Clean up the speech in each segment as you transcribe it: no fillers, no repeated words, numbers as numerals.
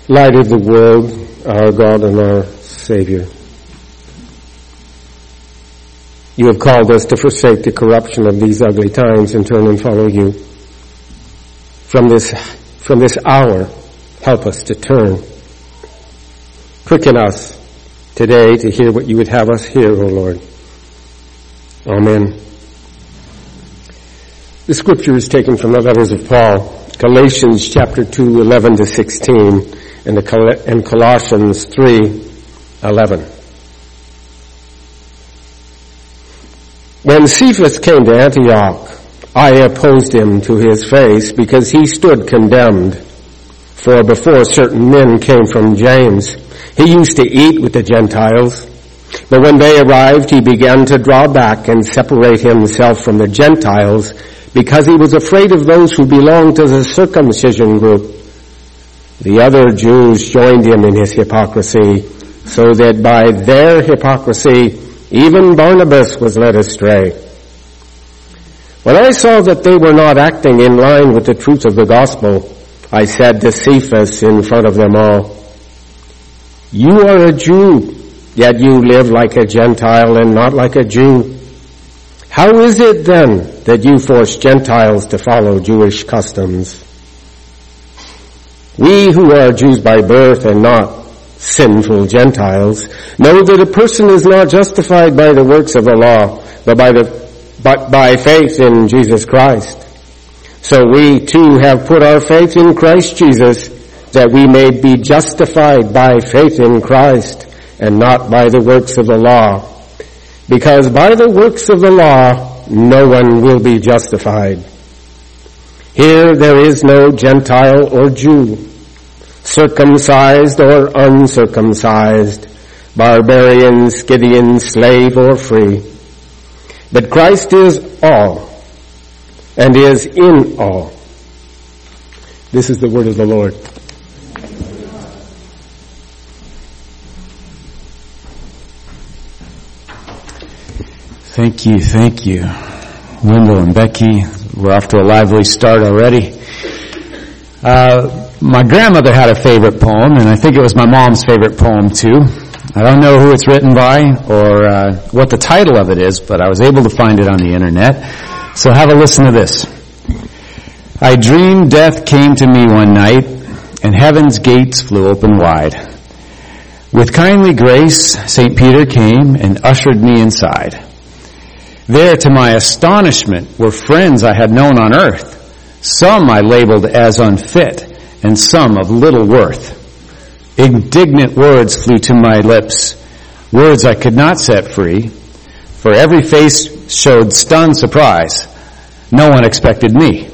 light of the world, our God and our Savior. You have called us to forsake the corruption of these ugly times and turn and follow you. From this hour, help us to turn. Quicken us today to hear what you would have us hear, O Lord. Amen. The scripture is taken from the letters of Paul, Galatians chapter 2, 11 to 16, and Colossians 3, 11. When Cephas came to Antioch, I opposed him to his face because he stood condemned. For before certain men came from James, he used to eat with the Gentiles. But when they arrived, he began to draw back and separate himself from the Gentiles because he was afraid of those who belonged to the circumcision group. The other Jews joined him in his hypocrisy, so that by their hypocrisy even Barnabas was led astray. When I saw that they were not acting in line with the truth of the gospel, I said to Cephas in front of them all, "You are a Jew, yet you live like a Gentile and not like a Jew. How is it then that you force Gentiles to follow Jewish customs? We who are Jews by birth and not sinful Gentiles know that a person is not justified by the works of the law, but by faith in Jesus Christ. So we too have put our faith in Christ Jesus, that we may be justified by faith in Christ and not by the works of the law. Because by the works of the law, no one will be justified. Here there is no Gentile or Jew, circumcised or uncircumcised, barbarian, Scythian, slave or free. But Christ is all and is in all." This is the word of the Lord. Thank you. Wendell and Becky, we're off to a lively start already. My grandmother had a favorite poem, and I think it was my mom's favorite poem too. I don't know who it's written by or what the title of it is, but I was able to find it on the internet. So have a listen to this. I dreamed death came to me one night, and heaven's gates flew open wide. With kindly grace, St. Peter came and ushered me inside. There, to my astonishment, were friends I had known on earth. Some I labeled as unfit, and some of little worth. Indignant words flew to my lips, words I could not set free, for every face showed stunned surprise. No one expected me.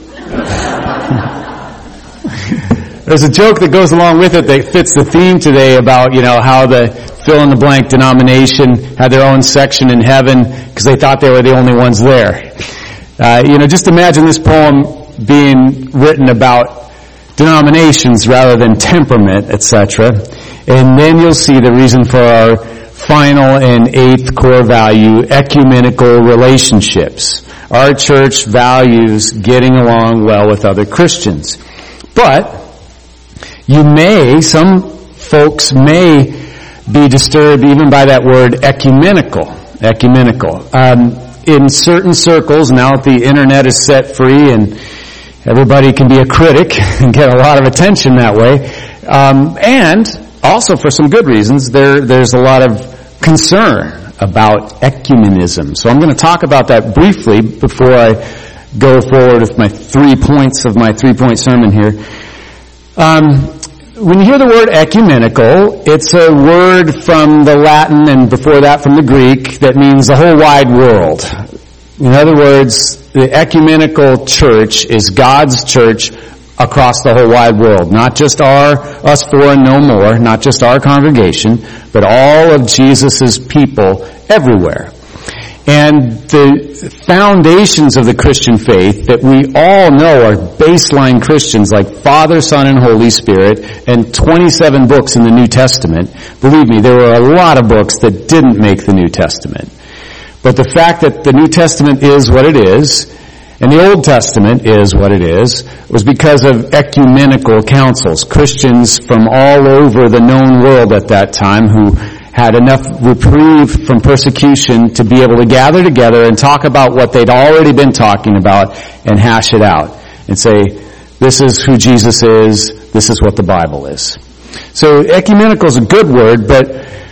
There's a joke that goes along with it that fits the theme today about, how the fill-in-the-blank denomination had their own section in heaven because they thought they were the only ones there. Just imagine this poem being written about denominations rather than temperament, etc. And then you'll see the reason for our final and eighth core value, ecumenical relationships. Our church values getting along well with other Christians. But some folks may be disturbed even by that word ecumenical. In certain circles, now that the internet is set free and everybody can be a critic and get a lot of attention that way, and also for some good reasons, there's a lot of concern about ecumenism. So I'm going to talk about that briefly before I go forward with my 3 points of my 3-point sermon here. When you hear the word ecumenical, it's a word from the Latin and before that from the Greek that means the whole wide world. In other words, the ecumenical church is God's church across the whole wide world. Not just us four and no more, not just our congregation, but all of Jesus' people everywhere. And the foundations of the Christian faith that we all know are baseline Christians like Father, Son, and Holy Spirit, and 27 books in the New Testament. Believe me, there were a lot of books that didn't make the New Testament. But the fact that the New Testament is what it is, And the Old Testament is what it is. It was because of ecumenical councils, Christians from all over the known world at that time who had enough reprieve from persecution to be able to gather together and talk about what they'd already been talking about and hash it out and say, this is who Jesus is, this is what the Bible is. So ecumenical is a good word, but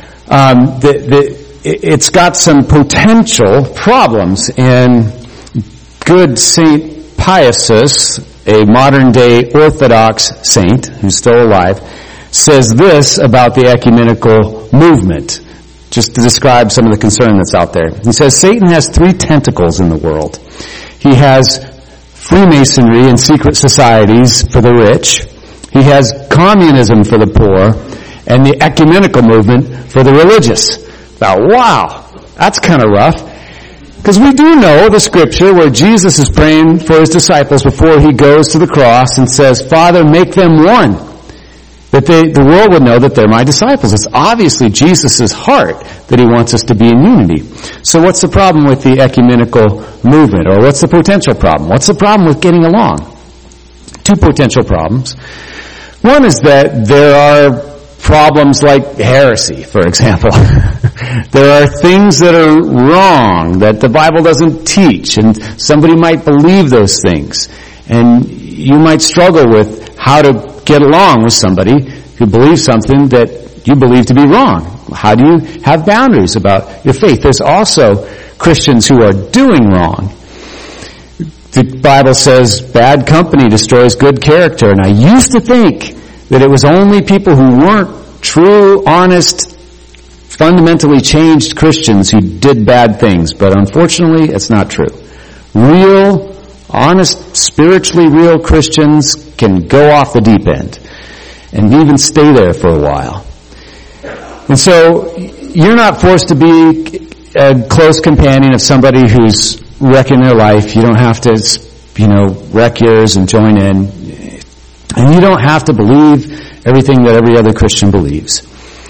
it's got some potential problems. And good St. Pius, a modern-day Orthodox saint who's still alive, says this about the ecumenical movement, just to describe some of the concern that's out there. He says, Satan has 3 tentacles in the world. He has Freemasonry and secret societies for the rich. He has communism for the poor, and the ecumenical movement for the religious. Now, wow, that's kind of rough. Because we do know the scripture where Jesus is praying for his disciples before he goes to the cross and says, Father, make them one. That the world would know that they're my disciples. It's obviously Jesus' heart that he wants us to be in unity. So what's the problem with the ecumenical movement? Or what's the potential problem? What's the problem with getting along? 2 potential problems. One is that there are problems like heresy, for example. There are things that are wrong, that the Bible doesn't teach, and somebody might believe those things. And you might struggle with how to get along with somebody who believes something that you believe to be wrong. How do you have boundaries about your faith? There's also Christians who are doing wrong. The Bible says bad company destroys good character, and I used to think that it was only people who weren't true, honest, fundamentally changed Christians who did bad things, but unfortunately it's not true. Real, honest, spiritually real Christians can go off the deep end and even stay there for a while. And so you're not forced to be a close companion of somebody who's wrecking their life. You don't have to, wreck yours and join in. And you don't have to believe everything that every other Christian believes.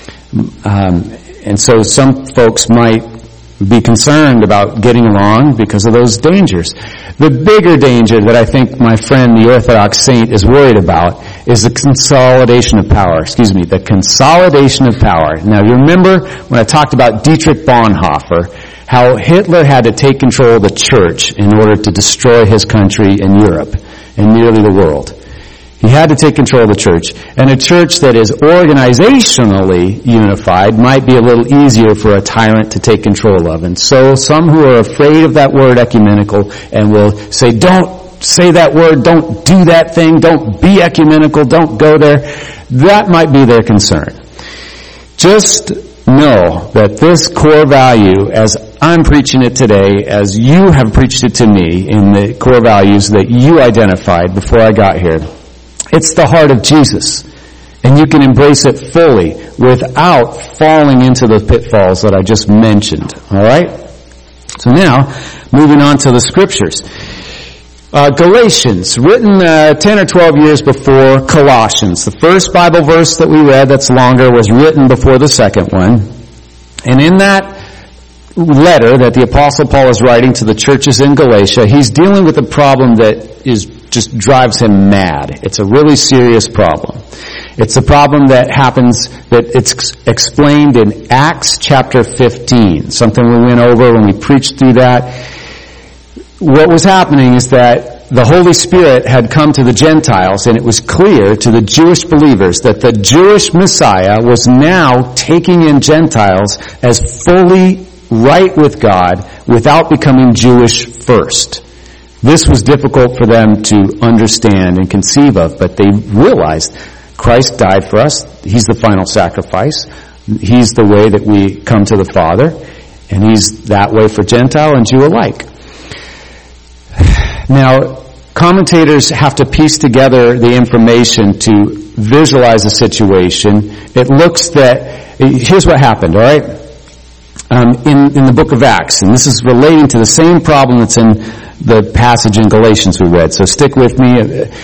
And so some folks might be concerned about getting along because of those dangers. The bigger danger that I think my friend, the Orthodox saint, is worried about is the consolidation of power. The consolidation of power. Now, you remember when I talked about Dietrich Bonhoeffer, how Hitler had to take control of the church in order to destroy his country and Europe and nearly the world. He had to take control of the church. And a church that is organizationally unified might be a little easier for a tyrant to take control of. And so some who are afraid of that word ecumenical and will say, don't say that word, don't do that thing, don't be ecumenical, don't go there, that might be their concern. Just know that this core value, as I'm preaching it today, as you have preached it to me in the core values that you identified before I got here, it's the heart of Jesus. And you can embrace it fully without falling into the pitfalls that I just mentioned. Alright? So now, moving on to the scriptures. Galatians, written 10 or 12 years before Colossians. The first Bible verse that we read that's longer was written before the second one. And in that letter that the Apostle Paul is writing to the churches in Galatia, he's dealing with a problem that just drives him mad. It's a really serious problem. It's a problem that happens, that it's explained in Acts chapter 15, something we went over when we preached through that. What was happening is that the Holy Spirit had come to the Gentiles, and it was clear to the Jewish believers that the Jewish Messiah was now taking in Gentiles as fully right with God without becoming Jewish first. This was difficult for them to understand and conceive of, but they realized Christ died for us. He's the final sacrifice. He's the way that we come to the Father, and He's that way for Gentile and Jew alike. Now, commentators have to piece together the information to visualize the situation. It looks that, here's what happened, all right? In the book of Acts, and this is relating to the same problem that's in the passage in Galatians we read. So stick with me.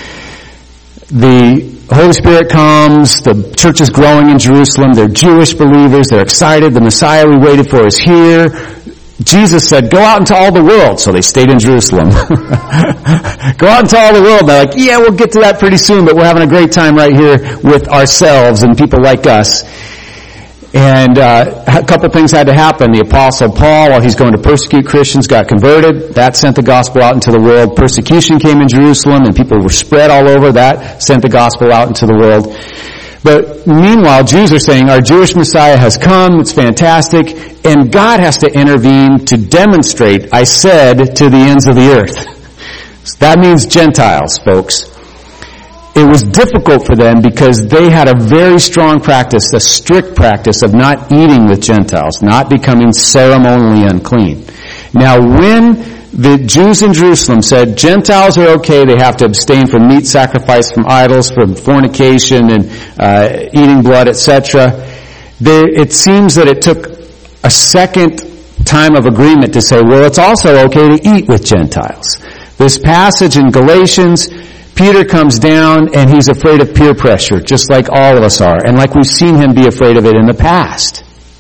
The Holy Spirit comes, the church is growing in Jerusalem, they're Jewish believers, they're excited, the Messiah we waited for is here. Jesus said, go out into all the world. So they stayed in Jerusalem. Go out into all the world. They're like, yeah, we'll get to that pretty soon, but we're having a great time right here with ourselves and people like us. And a couple things had to happen. The Apostle Paul, while he's going to persecute Christians, got converted. That sent the gospel out into the world. Persecution came in Jerusalem, and people were spread all over. That sent the gospel out into the world. But meanwhile, Jews are saying, our Jewish Messiah has come, it's fantastic, and God has to intervene to demonstrate, I said, to the ends of the earth. So that means Gentiles, folks. It was difficult for them because they had a very strong practice, a strict practice of not eating with Gentiles, not becoming ceremonially unclean. Now, when the Jews in Jerusalem said Gentiles are okay, they have to abstain from meat sacrificed from idols, from fornication and eating blood, etc. It seems that it took a second time of agreement to say, well, it's also okay to eat with Gentiles. This passage in Galatians, Peter comes down and he's afraid of peer pressure, just like all of us are, and like we've seen him be afraid of it in the past.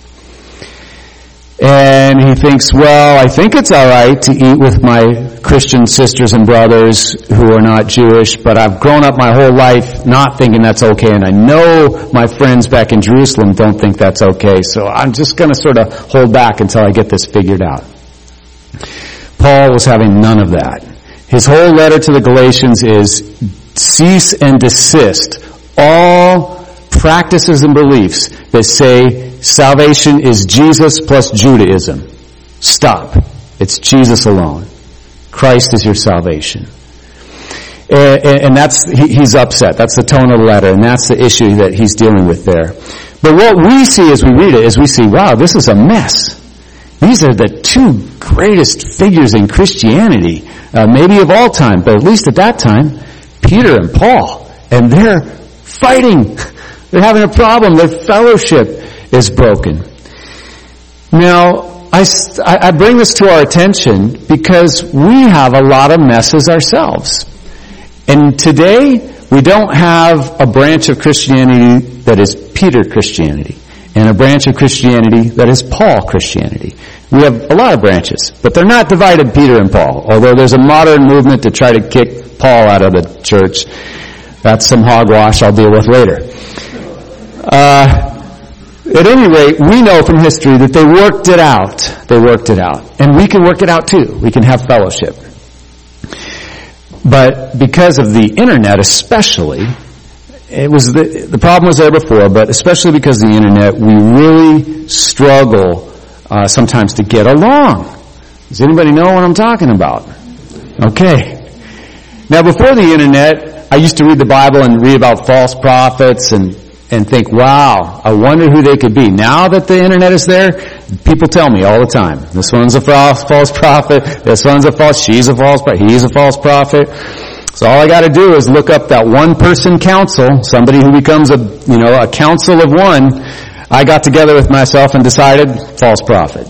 And he thinks, well, I think it's all right to eat with my Christian sisters and brothers who are not Jewish, but I've grown up my whole life not thinking that's okay, and I know my friends back in Jerusalem don't think that's okay, so I'm just going to sort of hold back until I get this figured out. Paul was having none of that. His whole letter to the Galatians is cease and desist all practices and beliefs that say salvation is Jesus plus Judaism. Stop. It's Jesus alone. Christ is your salvation. And he's upset. That's the tone of the letter, and that's the issue that he's dealing with there. But what we see as we read it is we see, wow, this is a mess. These are the two greatest figures in Christianity, maybe of all time, but at least at that time, Peter and Paul. And they're fighting. They're having a problem. Their fellowship is broken. Now, I bring this to our attention because we have a lot of messes ourselves. And today, we don't have a branch of Christianity that is Peter Christianity and a branch of Christianity that is Paul Christianity. We have a lot of branches, but they're not divided Peter and Paul, although there's a modern movement to try to kick Paul out of the church. That's some hogwash I'll deal with later. At any rate, we know from history that they worked it out. They worked it out. And we can work it out too. We can have fellowship. But because of the internet especially, it was the problem was there before, but especially because of the internet, we really struggle sometimes to get along. Does anybody know what I'm talking about? Okay. Now before the internet, I used to read the Bible and read about false prophets and think, wow, I wonder who they could be. Now that the internet is there, people tell me all the time, this one's a false prophet, this one's a false, she's a false prophet, he's a false prophet. So all I gotta do is look up that one-person council, somebody who becomes a council of one. I got together with myself and decided, false prophet.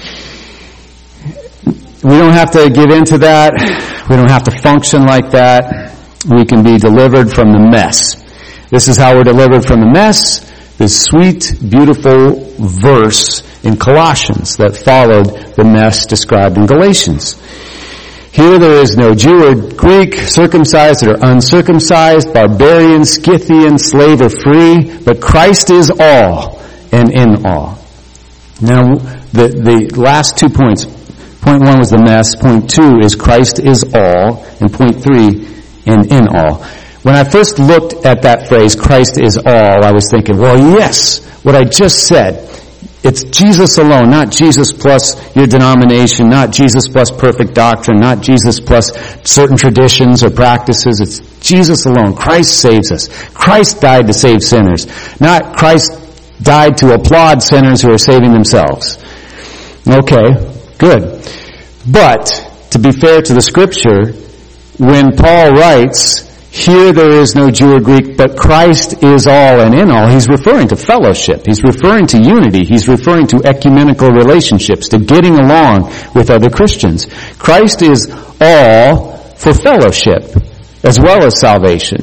We don't have to give into that. We don't have to function like that. We can be delivered from the mess. This is how we're delivered from the mess. This sweet, beautiful verse in Colossians that followed the mess described in Galatians. Here there is no Jew or Greek, circumcised or uncircumcised, barbarian, Scythian, slave or free, but Christ is all and in all. Now, the last 2 points. Point 1 was the mess. Point 2 is Christ is all. And point 3, and in all. When I first looked at that phrase, Christ is all, I was thinking, well, yes, what I just said. It's Jesus alone, not Jesus plus your denomination, not Jesus plus perfect doctrine, not Jesus plus certain traditions or practices. It's Jesus alone. Christ saves us. Christ died to save sinners, not Christ died to applaud sinners who are saving themselves. Okay, good. But, to be fair to the Scripture, when Paul writes, here there is no Jew or Greek, but Christ is all and in all, he's referring to fellowship. He's referring to unity. He's referring to ecumenical relationships, to getting along with other Christians. Christ is all for fellowship, as well as salvation.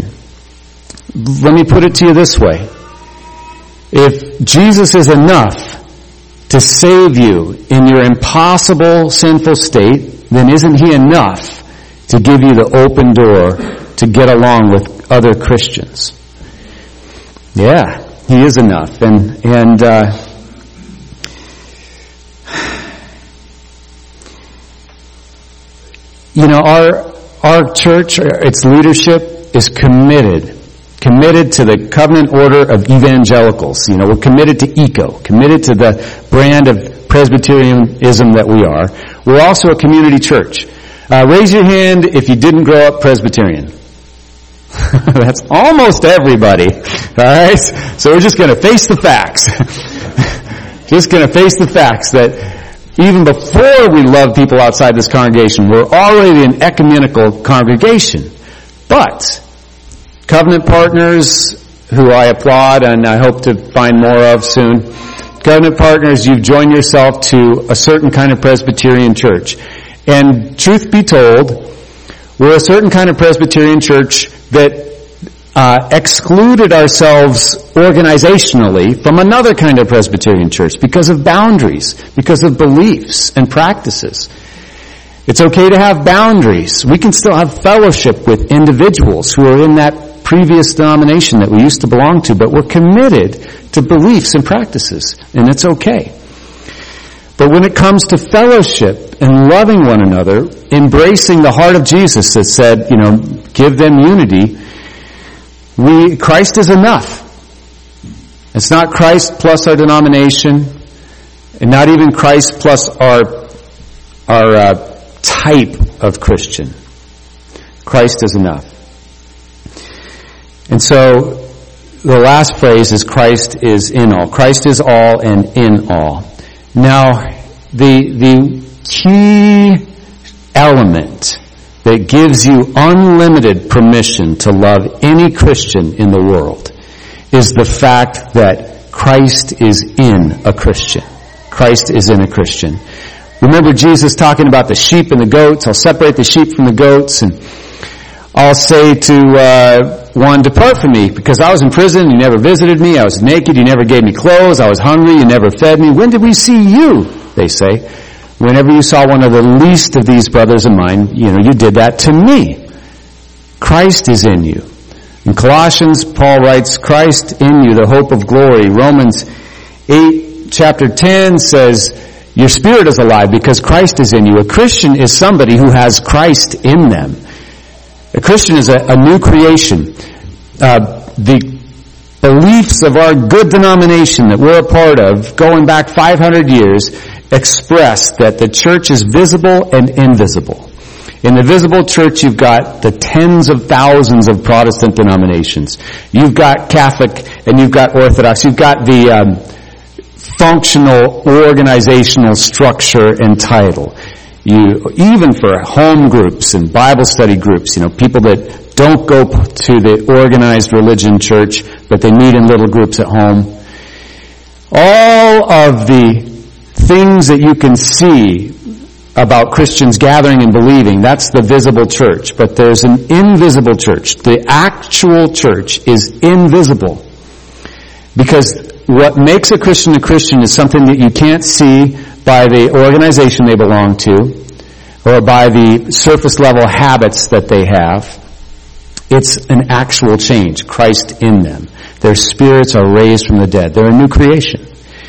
Let me put it to you this way. If Jesus is enough to save you in your impossible sinful state, then isn't He enough to give you the open door to get along with other Christians? Yeah, He is enough. And you know, our church, its leadership is committed to the covenant order of evangelicals. You know, we're committed to ECO, committed to the brand of Presbyterianism that we are. We're also a community church. Raise your hand if you didn't grow up Presbyterian. That's almost everybody. Alright? So we're just going to face the facts. Just going to face the facts that even before we love people outside this congregation, we're already an ecumenical congregation. But covenant partners, who I applaud and I hope to find more of soon, covenant partners, you've joined yourself to a certain kind of Presbyterian church. And truth be told, we're a certain kind of Presbyterian church that excluded ourselves organizationally from another kind of Presbyterian church because of boundaries, because of beliefs and practices. It's okay to have boundaries. We can still have fellowship with individuals who are in that previous denomination that we used to belong to, but we're committed to beliefs and practices, and it's okay. But when it comes to fellowship and loving one another, embracing the heart of Jesus that said, you know, give them unity, Christ is enough. It's not Christ plus our denomination, and not even Christ plus our type of Christian. Christ is enough. And so, the last phrase is Christ is in all. Christ is all and in all. Now, the key element that gives you unlimited permission to love any Christian in the world is the fact that Christ is in a Christian. Christ is in a Christian. Remember Jesus talking about the sheep and the goats. I'll separate the sheep from the goats, and I'll say to one, depart from me, because I was in prison, you never visited me. I was naked, you never gave me clothes. I was hungry, you never fed me. When did we see you? They say. Whenever you saw one of the least of these brothers of mine, you know, you did that to me. Christ is in you. In Colossians, Paul writes, Christ in you, the hope of glory. Romans 8, chapter 10 says, your spirit is alive because Christ is in you. A Christian is somebody who has Christ in them. A Christian is a new creation. The beliefs of our good denomination that we're a part of, going back 500 years, express that the church is visible and invisible. In the visible church, you've got the tens of thousands of Protestant denominations. You've got Catholic and you've got Orthodox. You've got the functional organizational structure and title. Even for home groups and Bible study groups, you know, people that don't go to the organized religion church, but they meet in little groups at home. All of the things that you can see about Christians gathering and believing, that's the visible church. But there's an invisible church. The actual church is invisible. Because what makes a Christian is something that you can't see by the organization they belong to, or by the surface level habits that they have. It's an actual change, Christ in them. Their spirits are raised from the dead. They're a new creation.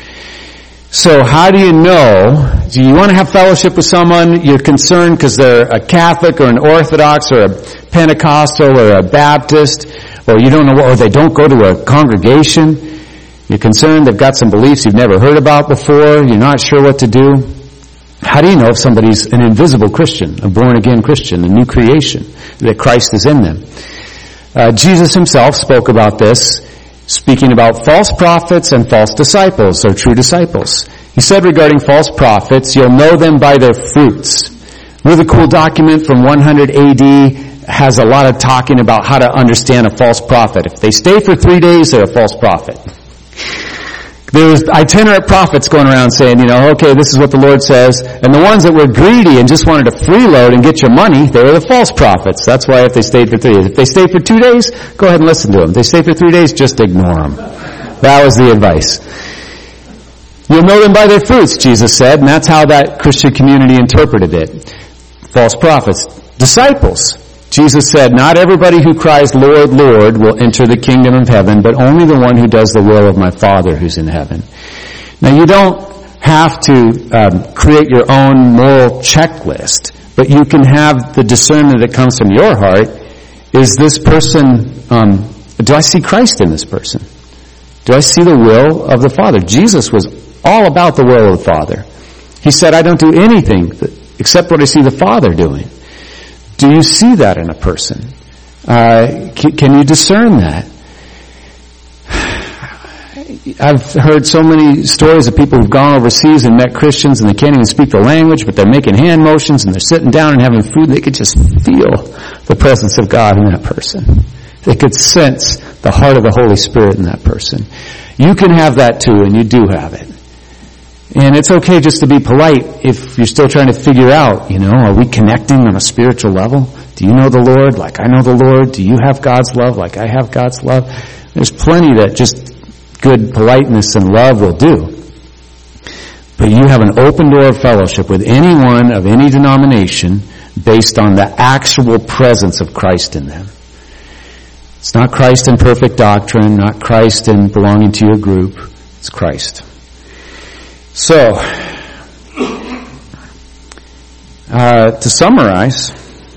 So how do you know? Do you want to have fellowship with someone? You're concerned because they're a Catholic or an Orthodox or a Pentecostal or a Baptist, or you don't know, or they don't go to a congregation. You're concerned they've got some beliefs you've never heard about before. You're not sure what to do. How do you know if somebody's an invisible Christian, a born-again Christian, a new creation, that Christ is in them? Jesus himself spoke about this, speaking about false prophets and false disciples, or true disciples. He said regarding false prophets, you'll know them by their fruits. Really cool document from 100 AD has a lot of talking about how to understand a false prophet. If they stay for 3 days, they're a false prophet. There's itinerant prophets going around saying, you know, okay, this is what the Lord says. And the ones that were greedy and just wanted to freeload and get your money, they were the false prophets. That's why if they stayed for 3 days. If they stayed for 2 days, go ahead and listen to them. If they stay for 3 days, just ignore them. That was the advice. You'll know them by their fruits, Jesus said, and that's how that Christian community interpreted it. False prophets. Disciples. Jesus said, not everybody who cries, Lord, Lord, will enter the kingdom of heaven, but only the one who does the will of my Father who's in heaven. Now, you don't have to create your own moral checklist, but you can have the discernment that comes from your heart. Is this person, do I see Christ in this person? Do I see the will of the Father? Jesus was all about the will of the Father. He said, I don't do anything except what I see the Father doing. Do you see that in a person? Can you discern that? I've heard so many stories of people who've gone overseas and met Christians and they can't even speak the language, but they're making hand motions and they're sitting down and having food. They could just feel the presence of God in that person. They could sense the heart of the Holy Spirit in that person. You can have that too, and you do have it. And it's okay just to be polite if you're still trying to figure out, are we connecting on a spiritual level? Do you know the Lord like I know the Lord? Do you have God's love like I have God's love? There's plenty that just good politeness and love will do. But you have an open door of fellowship with anyone of any denomination based on the actual presence of Christ in them. It's not Christ in perfect doctrine, not Christ in belonging to your group. It's Christ. So, to summarize,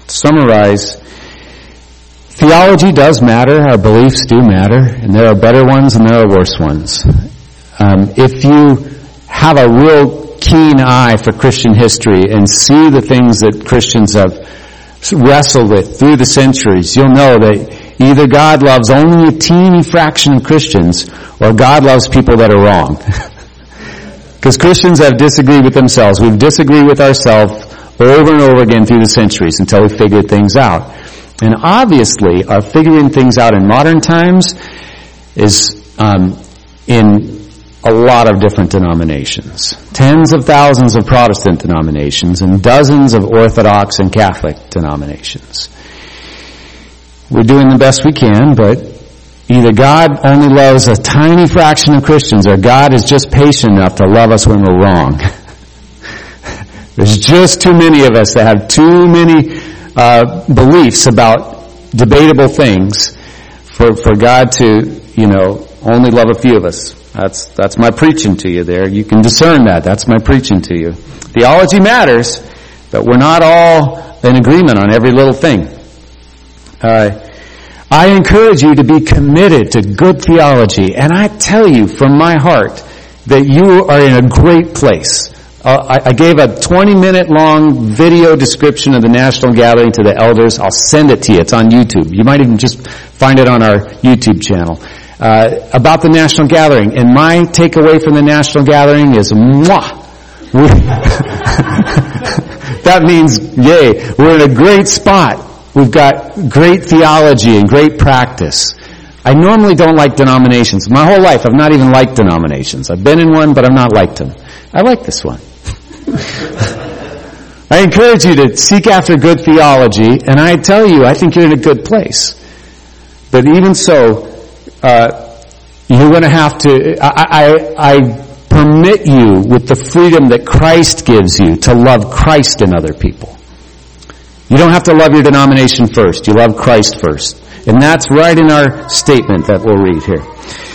theology does matter, our beliefs do matter, and there are better ones and there are worse ones. If you have a real keen eye for Christian history and see the things that Christians have wrestled with through the centuries, you'll know that either God loves only a teeny fraction of Christians, or God loves people that are wrong. Because Christians have disagreed with themselves. We've disagreed with ourselves over and over again through the centuries until we figured things out. And obviously, our figuring things out in modern times is in a lot of different denominations. Tens of thousands of Protestant denominations and dozens of Orthodox and Catholic denominations. We're doing the best we can, but either God only loves a tiny fraction of Christians, or God is just patient enough to love us when we're wrong. There's just too many of us that have too many beliefs about debatable things for God to, only love a few of us. That's my preaching to you there. You can discern that. That's my preaching to you. Theology matters, but we're not all in agreement on every little thing. I encourage you to be committed to good theology, and I tell you from my heart that you are in a great place. I gave a 20-minute long video description of the National Gathering to the elders. I'll send it to you. It's on YouTube. You might even just find it on our YouTube channel. About the National Gathering. And my takeaway from the National Gathering is, mwah! That means, yay. We're in a great spot. We've got great theology and great practice. I normally don't like denominations. My whole life, I've not even liked denominations. I've been in one, but I've not liked them. I like this one. I encourage you to seek after good theology, and I tell you, I think you're in a good place. But even so, you're going to have to, I permit you with the freedom that Christ gives you to love Christ in other people. You don't have to love your denomination first. You love Christ first. And that's right in our statement that we'll read here.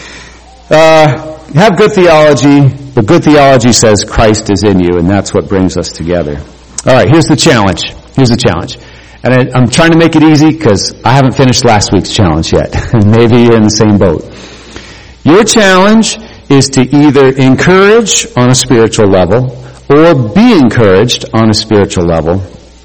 Have good theology, but good theology says Christ is in you, and that's what brings us together. All right, here's the challenge. And I'm trying to make it easy because I haven't finished last week's challenge yet. Maybe you're in the same boat. Your challenge is to either encourage on a spiritual level or be encouraged on a spiritual level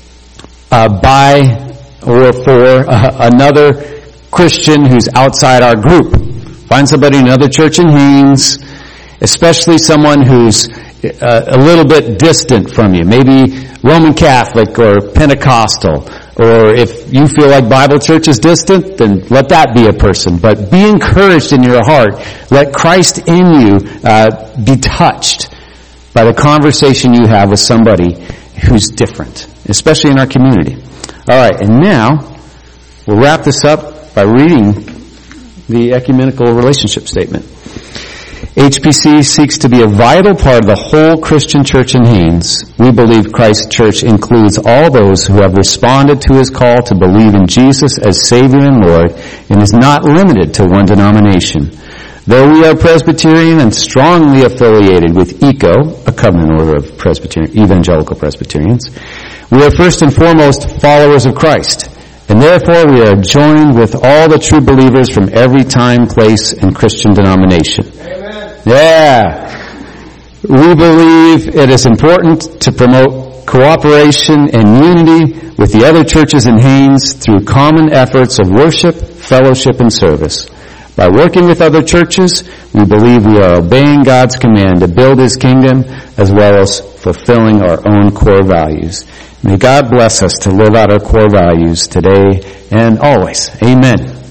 by or for another Christian who's outside our group. Find somebody in another church in Haines, especially someone who's a little bit distant from you, maybe Roman Catholic or Pentecostal, or if you feel like Bible church is distant, then let that be a person. But be encouraged in your heart. Let Christ in you be touched by the conversation you have with somebody who's different, especially in our community. All right, and now we'll wrap this up by reading the ecumenical relationship statement. HPC seeks to be a vital part of the whole Christian church in Haines. We believe Christ Church includes all those who have responded to his call to believe in Jesus as Savior and Lord, and is not limited to one denomination. Though we are Presbyterian and strongly affiliated with ECO, a covenant order of evangelical Presbyterians, we are first and foremost followers of Christ, and therefore we are joined with all the true believers from every time, place, and Christian denomination. Yeah. We believe it is important to promote cooperation and unity with the other churches in Haines through common efforts of worship, fellowship, and service. By working with other churches, we believe we are obeying God's command to build his kingdom as well as fulfilling our own core values. May God bless us to live out our core values today and always. Amen.